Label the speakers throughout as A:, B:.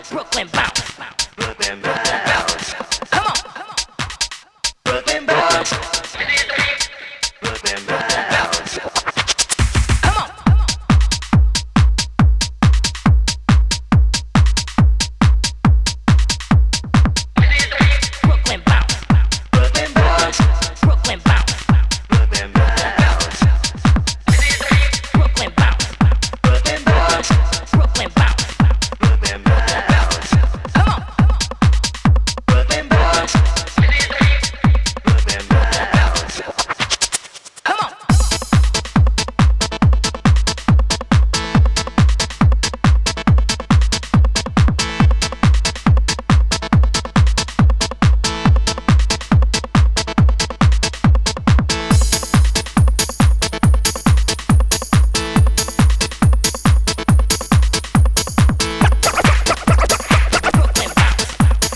A: Brooklyn bounce.
B: Brooklyn bounce.
A: Come on.
B: Brooklyn bounce. Brooklyn bounce.
A: Come on. Brooklyn bounce.
B: Brooklyn bounce.
A: Brooklyn bounce.
B: Brooklyn bounce.
A: Brooklyn bounce.
B: Brooklyn bounce.
A: Brooklyn bounce.
B: Brooklyn bounce.
A: Come on.
B: Brooklyn bounce. Brooklyn bounce.
A: Come on. Brooklyn bounce.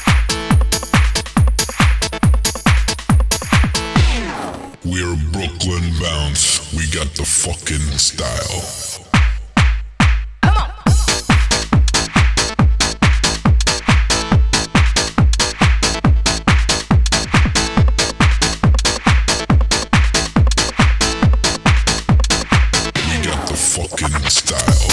C: We're Brooklyn Bounce. We got the fucking style.
A: Come on.
C: We got the fucking style.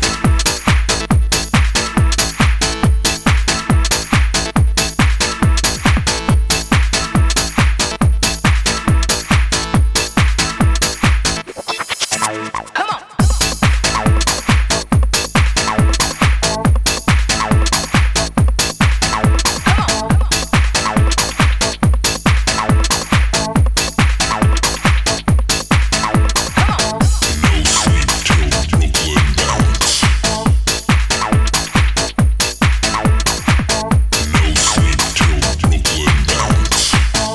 A: Come on.
C: No sleep till Brooklyn Bounce. No sleep till Brooklyn Bounce.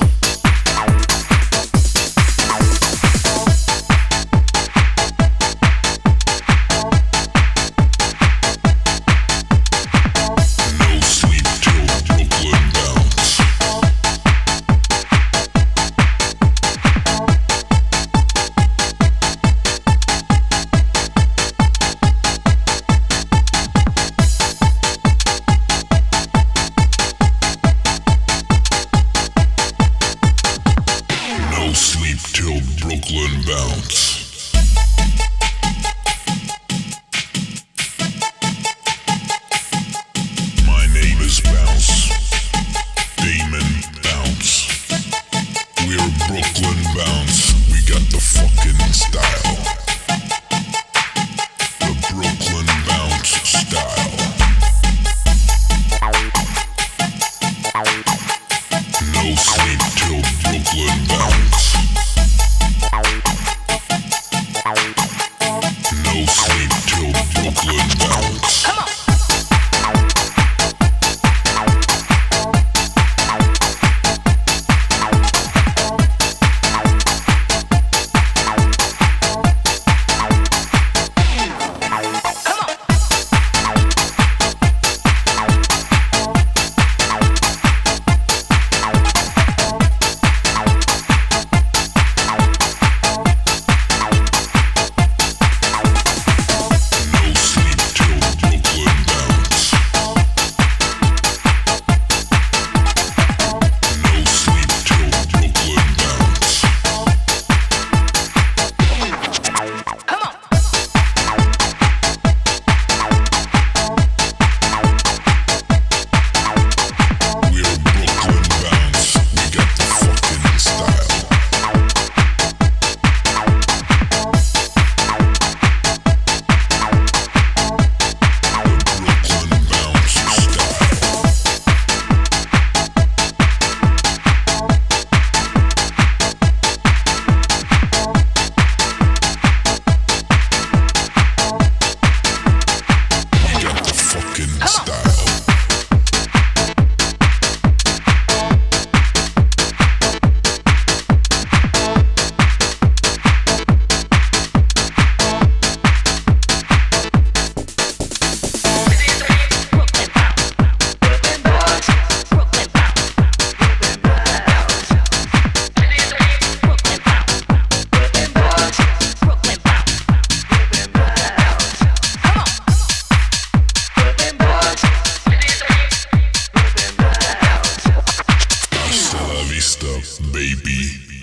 C: No sleep till Brooklyn Bounce. No sleep till Brooklyn Bounce. My name is Bounce. Damon Bounce. We're Brooklyn Bounce. We got the fucking style. The Brooklyn Bounce style. No sleep till Brooklyn Bounce. No sleep till Brooklyn Bounce.
A: Come on. Come on.
C: laced up, baby.